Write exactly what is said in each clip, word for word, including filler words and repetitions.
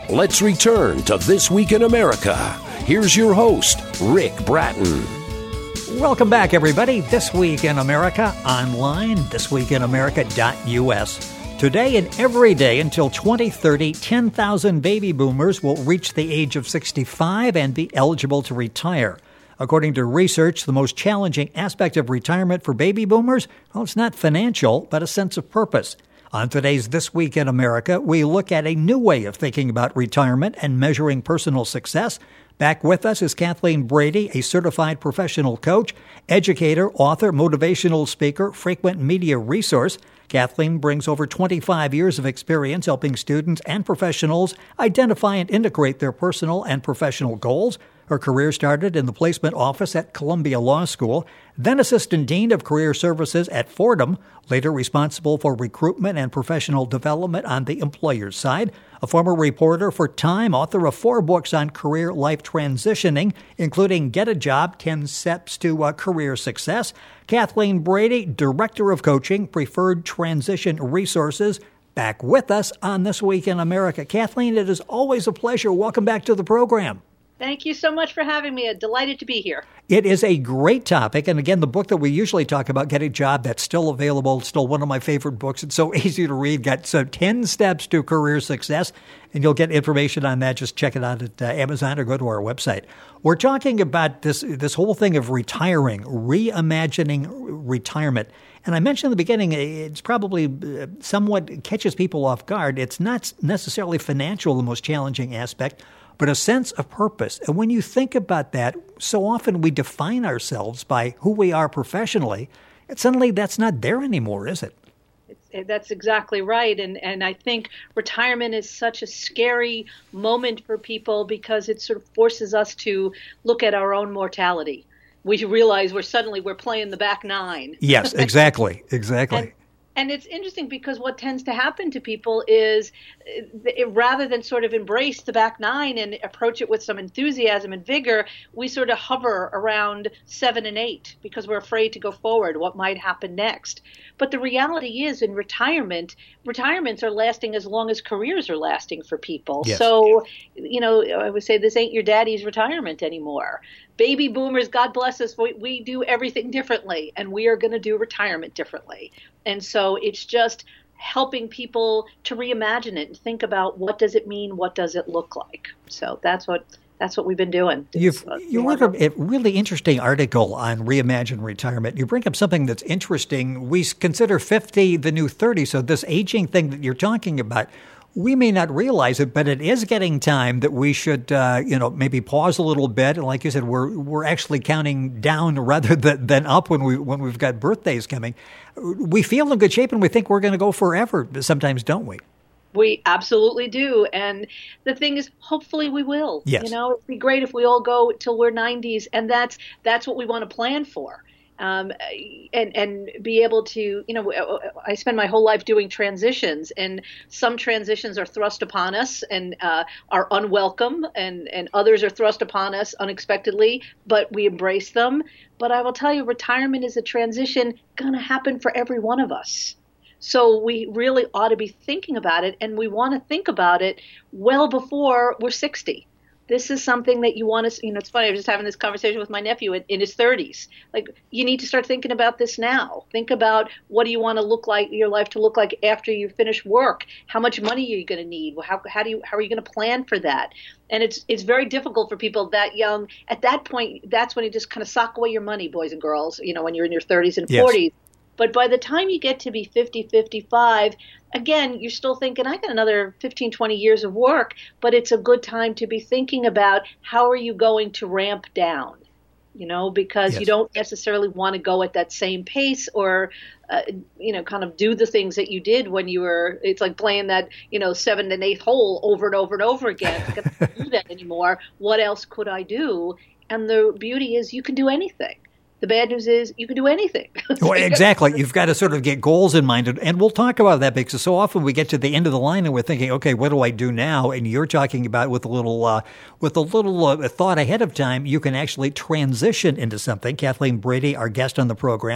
Let's return to This Week in America. Here's your host, Rick Bratton. Welcome back, everybody. This Week in America online, this week in america dot u s. Today and every day until twenty thirty, ten thousand baby boomers will reach the age of sixty-five and be eligible to retire. According to research, the most challenging aspect of retirement for baby boomers, well, it's not financial, but a sense of purpose. On today's This Week in America, we look at a new way of thinking about retirement and measuring personal success. Back with us is Kathleen Brady, a certified professional coach, educator, author, motivational speaker, frequent media resource. Kathleen brings over twenty-five years of experience helping students and professionals identify and integrate their personal and professional goals. Her career started in the placement office at Columbia Law School, then assistant dean of career services at Fordham, later responsible for recruitment and professional development on the employer's side. A former reporter for Time, author of four books on career life transitioning, including Get a Job, ten Steps to uh, Career Success. Kathleen Brady, Director of Coaching, Preferred Transition Resources, back with us on This Week in America. Kathleen, it is always a pleasure. Welcome back to the program. Thank you so much for having me. I'm delighted to be here. It is a great topic. And again, the book that we usually talk about, Get a Job, that's still available, still one of my favorite books. It's so easy to read. Got so ten Steps to Career Success. And you'll get information on that. Just check it out at uh, Amazon or go to our website. We're talking about this, this whole thing of retiring, reimagining retirement. And I mentioned in the beginning, it's probably somewhat catches people off guard. It's not necessarily financial, the most challenging aspect, but a sense of purpose. And when you think about that, so often we define ourselves by who we are professionally, and suddenly that's not there anymore, is it? It's, that's exactly right. And, and I think retirement is such a scary moment for people because it sort of forces us to look at our own mortality. We realize we're suddenly we're playing the back nine. Yes, exactly, exactly. and, And it's interesting because what tends to happen to people is it, rather than sort of embrace the back nine and approach it with some enthusiasm and vigor, we sort of hover around seven and eight because we're afraid to go forward, what might happen next. But the reality is in retirement, retirements are lasting as long as careers are lasting for people. Yes. So, you know, I would say this ain't your daddy's retirement anymore. Baby boomers, God bless us, we, we do everything differently, and we are going to do retirement differently. And so it's just helping people to reimagine it and think about what does it mean, what does it look like. So that's what that's what we've been doing. You've, uh, you wrote a, a really interesting article on Reimagine Retirement. You bring up something that's interesting. We consider fifty the new thirty, so this aging thing that you're talking about, we may not realize it, but it is getting time that we should, uh, you know, maybe pause a little bit. And like you said, we're we're actually counting down rather than, than up when we when we've got birthdays coming. We feel in good shape, and we think we're going to go forever. Sometimes, don't we? We absolutely do. And the thing is, hopefully we will. Yes. You know, it'd be great if we all go till we're nineties, and that's that's what we want to plan for. Um, and, and be able to, you know, I spend my whole life doing transitions, and some transitions are thrust upon us and uh, are unwelcome, and, and others are thrust upon us unexpectedly, but we embrace them. But I will tell you, retirement is a transition going to happen for every one of us. So we really ought to be thinking about it, and we want to think about it well before we're sixty. This is something that you want to, you know, it's funny, I was just having this conversation with my nephew in, in his thirties. Like, you need to start thinking about this now. Think about what do you want to look like, your life to look like after you finish work? How much money are you going to need? How, how do you, how are you going to plan for that? And it's, it's very difficult for people that young. At that point, that's when you just kind of sock away your money, boys and girls, you know, when you're in your thirties and forties. Yes. But by the time you get to be fifty, fifty-five, again, you're still thinking, I got another fifteen, twenty years of work, but it's a good time to be thinking about how are you going to ramp down, you know, because yes. you don't necessarily want to go at that same pace or, uh, you know, kind of do the things that you did when you were, it's like playing that, you know, seventh and eighth hole over and over and over again. I can't do that anymore. What else could I do? And the beauty is you can do anything. The bad news is you can do anything. Well, exactly. You've got to sort of get goals in mind. And we'll talk about that because so often we get to the end of the line and we're thinking, okay, what do I do now? And you're talking about with a little uh, with a little uh, thought ahead of time, you can actually transition into something. Kathleen Brady, our guest on the program.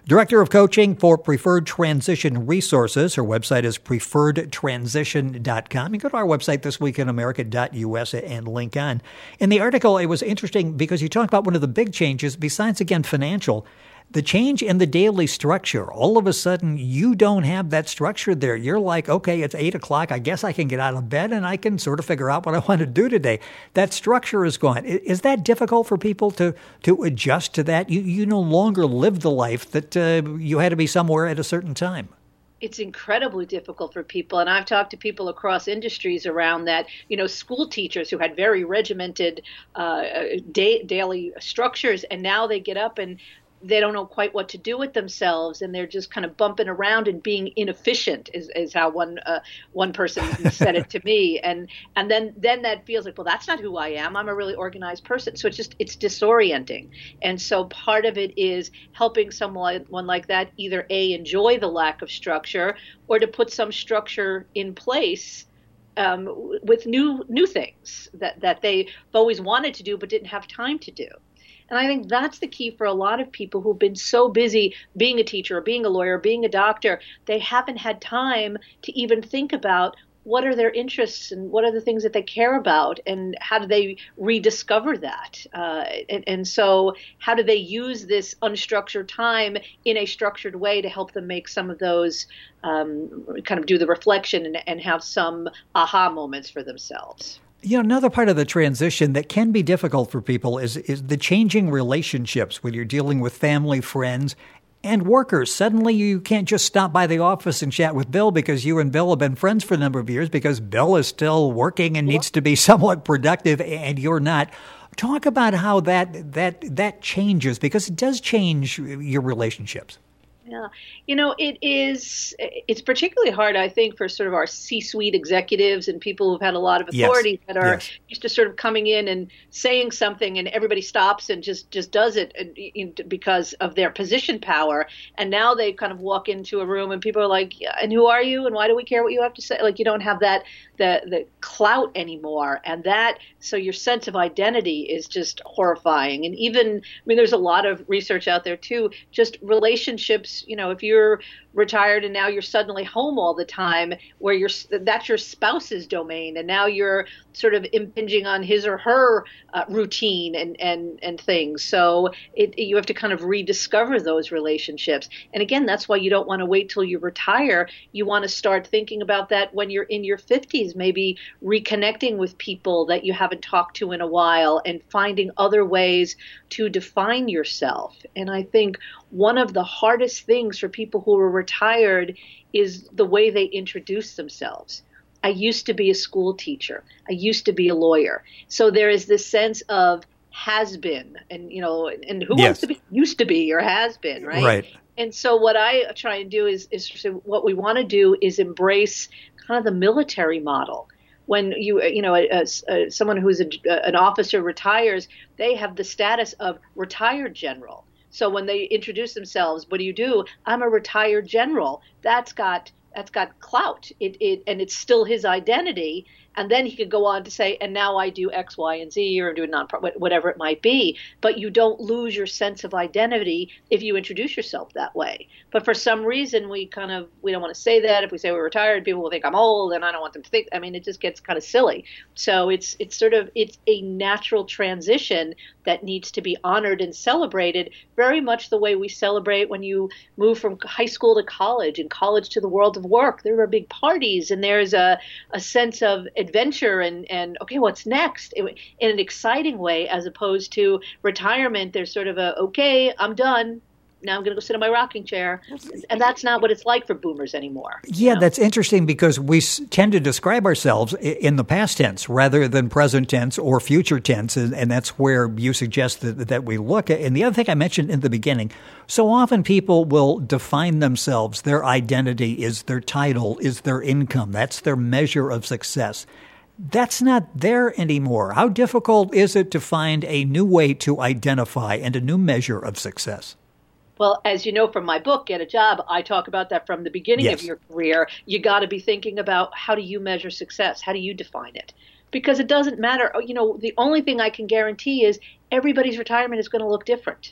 Director of Coaching for Preferred Transition Resources. Her website is preferred transition dot com. You go to our website, this week in america dot u s, and link on. In the article, it was interesting because you talked about one of the big changes, besides, again, financial, the change in the daily structure. All of a sudden, you don't have that structure there. You're like, okay, it's eight o'clock. I guess I can get out of bed and I can sort of figure out what I want to do today. That structure is gone. Is that difficult for people to, to adjust to that? You, you no longer live the life that uh, you had to be somewhere at a certain time. It's incredibly difficult for people. And I've talked to people across industries around that, you know, school teachers who had very regimented uh, day, daily structures, and now they get up and they don't know quite what to do with themselves, and they're just kind of bumping around and being inefficient is, is how one uh, one person said it to me. And and then then that feels like, well, that's not who I am. I'm a really organized person. So it's just it's disorienting. And so part of it is helping someone one like that either A, enjoy the lack of structure, or to put some structure in place um, with new new things that, that they've always wanted to do but didn't have time to do. And I think that's the key for a lot of people who've been so busy being a teacher or being a lawyer, or being a doctor, they haven't had time to even think about what are their interests and what are the things that they care about, and how do they rediscover that? Uh, and, and so how do they use this unstructured time in a structured way to help them make some of those, um, kind of do the reflection and, and have some aha moments for themselves? You know, another part of the transition that can be difficult for people is is the changing relationships when you're dealing with family, friends, and workers. Suddenly you can't just stop by the office and chat with Bill because you and Bill have been friends for a number of years, because Bill is still working and needs to be somewhat productive and you're not. Talk about how that that that changes, because it does change your relationships. Yeah. You know, it is, it's particularly hard, I think, for sort of our C-suite executives and people who've had a lot of authority, yes. that are yes. used to sort of coming in and saying something and everybody stops and just, just does it because of their position power. And now they kind of walk into a room and people are like, yeah, and who are you? And why do we care what you have to say? Like, you don't have that, the, the clout anymore. And that, so your sense of identity is just horrifying. And even, I mean, there's a lot of research out there too, just relationships. You know, if you're retired and now you're suddenly home all the time, where you're that's your spouse's domain, and now you're sort of impinging on his or her uh, routine and and and things. So it, you have to kind of rediscover those relationships. And again, that's why you don't want to wait till you retire. You want to start thinking about that when you're in your fifties, maybe reconnecting with people that you haven't talked to in a while and finding other ways to define yourself. And I think one of the hardest things for people who are retired is the way they introduce themselves. I used to be a school teacher. I used to be a lawyer. So there is this sense of has been, and, you know, and who yes. wants to be used to be or has been, right? Right. And so what I try and do is, is what we want to do is embrace kind of the military model. When you, you know, a, a, someone who's a, an officer retires, they have the status of retired general. So when they introduce themselves, what do you do? I'm a retired general. That's got that's got clout. It it and it's still his identity. And then he could go on to say, and now I do X, Y, and Z, or do a non-profit, whatever it might be. But you don't lose your sense of identity if you introduce yourself that way. But for some reason, we kind of, we don't want to say that. If we say we're retired, people will think I'm old, and I don't want them to think, I mean, it just gets kind of silly. So it's it's sort of, it's a natural transition that needs to be honored and celebrated, very much the way we celebrate when you move from high school to college and college to the world of work. There are big parties, and there's a, a sense of adventure and, and okay, what's next, in an exciting way, as opposed to retirement. There's sort of a, okay, I'm done. Now I'm going to go sit in my rocking chair. And that's not what it's like for boomers anymore. Yeah, you know? That's interesting, because we tend to describe ourselves in the past tense rather than present tense or future tense. And that's where you suggest that, that we look at. And the other thing I mentioned in the beginning, so often people will define themselves. Their identity is their title, is their income. That's their measure of success. That's not there anymore. How difficult is it to find a new way to identify and a new measure of success? Well, as you know from my book, Get a Job, I talk about that from the beginning yes. of your career. You got to be thinking about, how do you measure success? How do you define it? Because it doesn't matter. You know, the only thing I can guarantee is everybody's retirement is going to look different.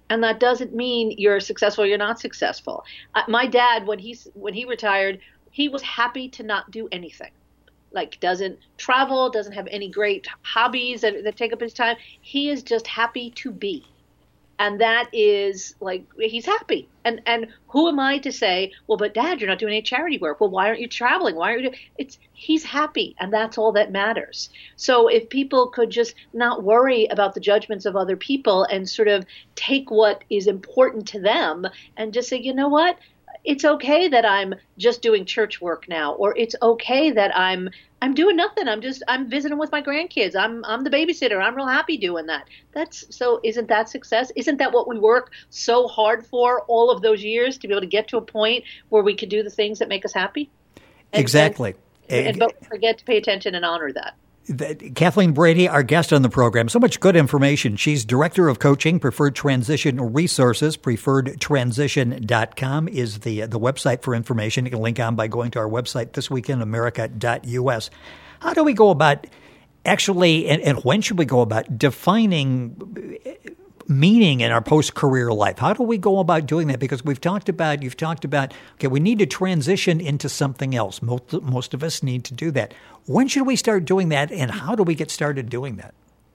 And that doesn't mean you're successful or you're not successful. Uh, my dad, when he, when he retired, he was happy to not do anything. Like doesn't travel, doesn't have any great hobbies that, that take up his time. He is just happy to be. And that is like, he's happy. And and who am I to say, well, but Dad, you're not doing any charity work. Well, why aren't you traveling? Why aren't you doing it's he's happy, and that's all that matters. So if people could just not worry about the judgments of other people and sort of take what is important to them and just say, you know what? It's okay that I'm just doing church work now, or it's okay that I'm I'm doing nothing. I'm just I'm visiting with my grandkids. I'm I'm the babysitter. I'm real happy doing that. That's so isn't that success? Isn't that what we work so hard for all of those years to be able to get to a point where we could do the things that make us happy? And, exactly. And, and don't forget to pay attention and honor that. Kathleen Brady, our guest on the program. So much good information. She's Director of Coaching, Preferred Transition Resources. preferred transition dot com is the the website for information. You can link on by going to our website, this week in america dot u s. How do we go about actually, and, and when should we go about defining meaning in our post-career life? How do we go about doing that? Because we've talked about, you've talked about, okay, we need to transition into something else. Most, most of us need to do that. When should we start doing that, and how do we get started doing that?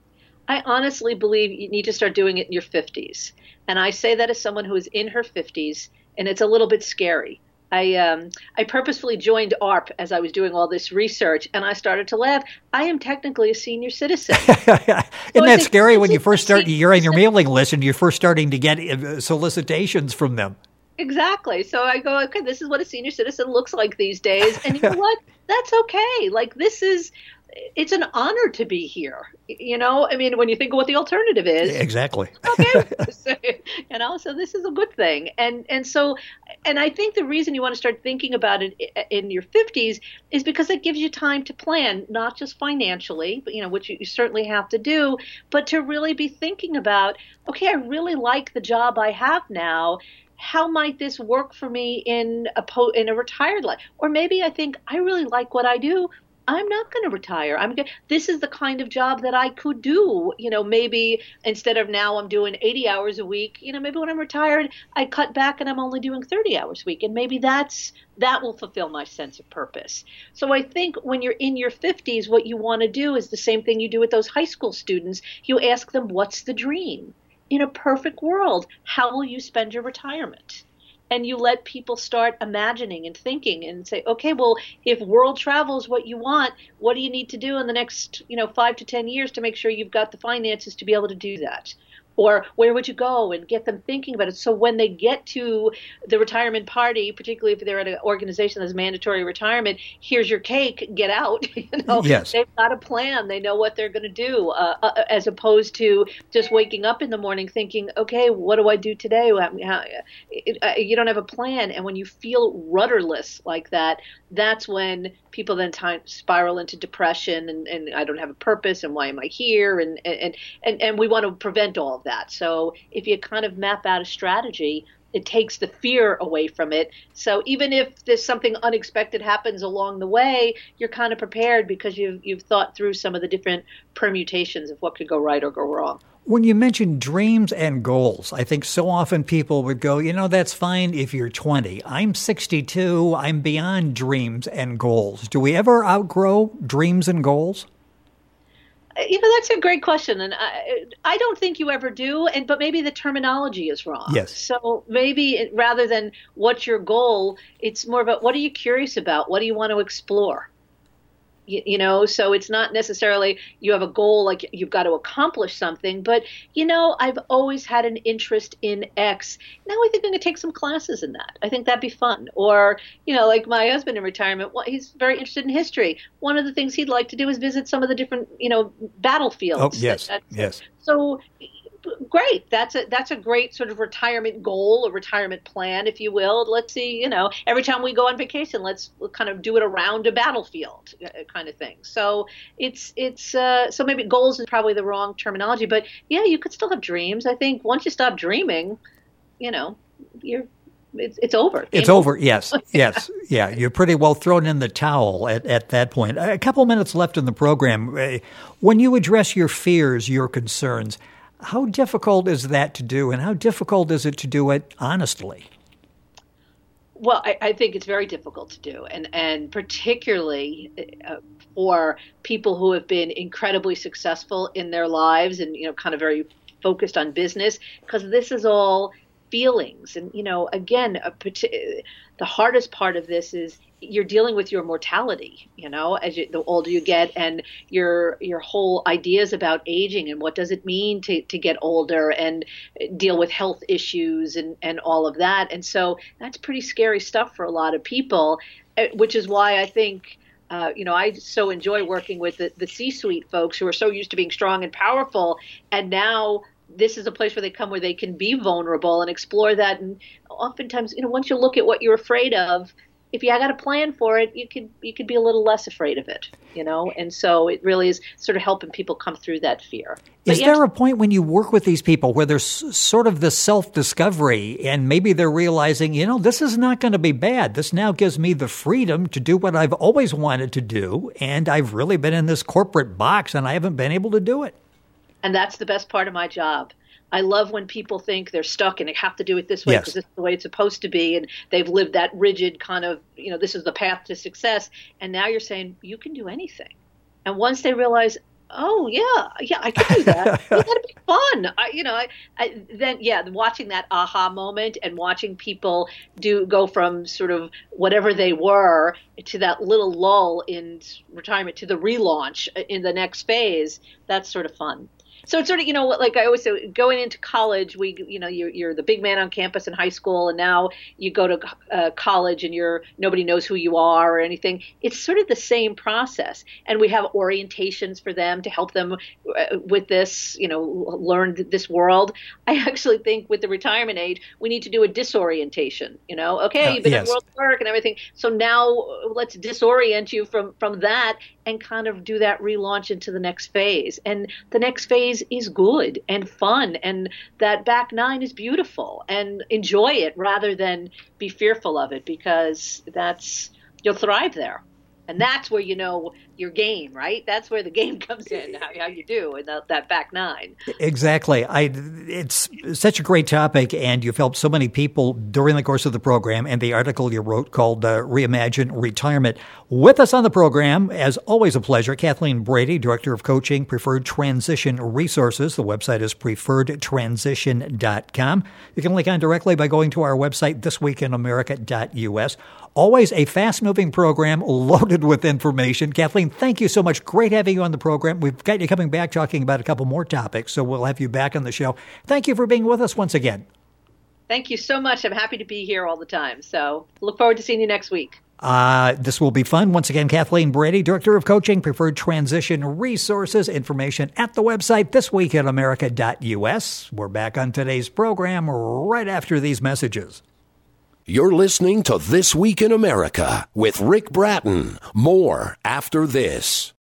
I honestly believe you need to start doing it in your fifties. And I say that as someone who is in her fifties, and it's a little bit scary. I um, I purposefully joined A R P as I was doing all this research, and I started to laugh. I am technically a senior citizen. Isn't so that scary when you first start, you're on your mailing list and you're first starting to get solicitations from them? Exactly. So I go, okay, this is what a senior citizen looks like these days. And you know what? That's okay. Like this is, it's an honor to be here. You know, I mean, when you think of what the alternative is. Exactly. Okay. You know, so this is a good thing. And and so, and I think the reason you want to start thinking about it in your fifties is because it gives you time to plan, not just financially, but, you know, which you certainly have to do, but to really be thinking about, okay, I really like the job I have now. How might this work for me in a po- in a retired life? Or maybe I think I really like what I do. I'm not going to retire. I'm going this is the kind of job that I could do. You know, maybe instead of now I'm doing eighty hours a week, you know, maybe when I'm retired, I cut back and I'm only doing thirty hours a week. And maybe that's, that will fulfill my sense of purpose. So I think when you're in your fifties, what you want to do is the same thing you do with those high school students. You ask them, what's the dream? In a perfect world, how will you spend your retirement? And you let people start imagining and thinking and say, okay, well, if world travel is what you want, what do you need to do in the next, you know, five to ten years to make sure you've got the finances to be able to do that? Or where would you go, and get them thinking about it. So when they get to the retirement party, particularly if they're at an organization that's mandatory retirement, here's your cake, get out. You know, yes. They've got a plan. They know what they're going to do, uh, uh, as opposed to just waking up in the morning thinking, okay, what do I do today? How, it, uh, you don't have a plan. And when you feel rudderless like that, that's when people then time spiral into depression and, and I don't have a purpose and why am I here? And, and, and, and we want to prevent all of that. So if you kind of map out a strategy, it takes the fear away from it. So even if there's something unexpected happens along the way, you're kind of prepared because you've, you've thought through some of the different permutations of what could go right or go wrong. When you mention dreams and goals, I think so often people would go, you know, that's fine if you're twenty. I'm sixty-two. I'm beyond dreams and goals. Do we ever outgrow dreams and goals? You know, that's a great question. And I, I don't think you ever do. And but maybe the terminology is wrong. Yes. So maybe it, rather than what's your goal, it's more about what are you curious about? What do you want to explore? You, you know, so it's not necessarily you have a goal like you've got to accomplish something, but, you know, I've always had an interest in X. Now I think I'm going to take some classes in that. I think that'd be fun. Or, you know, like my husband in retirement, well, he's very interested in history. One of the things he'd like to do is visit some of the different, you know, battlefields. Oh, yes, that, yes. So great. That's a that's a great sort of retirement goal, a retirement plan, if you will. Let's see, you know, every time we go on vacation, let's kind of do it around a battlefield kind of thing. So it's it's uh, so maybe goals is probably the wrong terminology, but yeah, you could still have dreams. I think once you stop dreaming, you know, you're it's it's over. It's over. over. Yes, yes, yeah. You're pretty well thrown in the towel at, at that point. A couple minutes left in the program. When you address your fears, your concerns, How difficult is that to do, and how difficult is it to do it honestly? Well, I, I think it's very difficult to do, and and particularly uh, for people who have been incredibly successful in their lives, and you know, kind of very focused on business, because this is all feelings, and you know, again, a, the hardest part of this is you're dealing with your mortality, you know, as you, the older you get, and your your whole ideas about aging and what does it mean to, to get older and deal with health issues and, and all of that. And so that's pretty scary stuff for a lot of people, which is why I think, uh, you know, I so enjoy working with the, the C-suite folks who are so used to being strong and powerful. And now this is a place where they come where they can be vulnerable and explore that. And oftentimes, you know, once you look at what you're afraid of, if you got a plan for it, you could you could be a little less afraid of it, you know? And so it really is sort of helping people come through that fear. But is there a point when you work with these people where there's sort of this self-discovery and maybe they're realizing, you know, this is not going to be bad. This now gives me the freedom to do what I've always wanted to do, and I've really been in this corporate box and I haven't been able to do it? And that's the best part of my job. I love when people think they're stuck and they have to do it this way because yes. this is the way it's supposed to be. And they've lived that rigid kind of, you know, this is the path to success. And now you're saying you can do anything. And once they realize, oh, yeah, yeah, I can do that. That'd be fun. I, you know, I, I, then, yeah, watching that aha moment and watching people do go from sort of whatever they were to that little lull in retirement to the relaunch in the next phase, that's sort of fun. So it's sort of, you know, like I always say, going into college, we, you know, you're, you're the big man on campus in high school, and now you go to uh, college and you're nobody knows who you are or anything. It's sort of the same process, and we have orientations for them to help them with this, you know, learn this world. I actually think with the retirement age, we need to do a disorientation. You know, okay, you've been uh, yes. at world work and everything, so now let's disorient you from from that and kind of do that relaunch into the next phase. And the next phase is good and fun, and that back nine is beautiful, and enjoy it rather than be fearful of it, because that's, you'll thrive there. And that's where you know your game, right? That's where the game comes in, how, how you do in that, that back nine. Exactly. I. It's such a great topic, and you've helped so many people during the course of the program, and the article you wrote called uh, Reimagine Retirement. With us on the program, as always a pleasure, Kathleen Brady, Director of Coaching, Preferred Transition Resources. The website is preferred transition dot com. You can link on directly by going to our website, this week in america dot u s. Always a fast-moving program loaded with information. Kathleen, thank you so much. Great having you on the program. We've got you coming back talking about a couple more topics, so we'll have you back on the show. Thank you for being with us once again. Thank you so much. I'm happy to be here all the time. So look forward to seeing you next week. Uh, this will be fun. Once again, Kathleen Brady, Director of Coaching, Preferred Transition Resources. Information at the website, this week in america dot u s. We're back on today's program right after these messages. You're listening to This Week in America with Rick Bratton. More after this.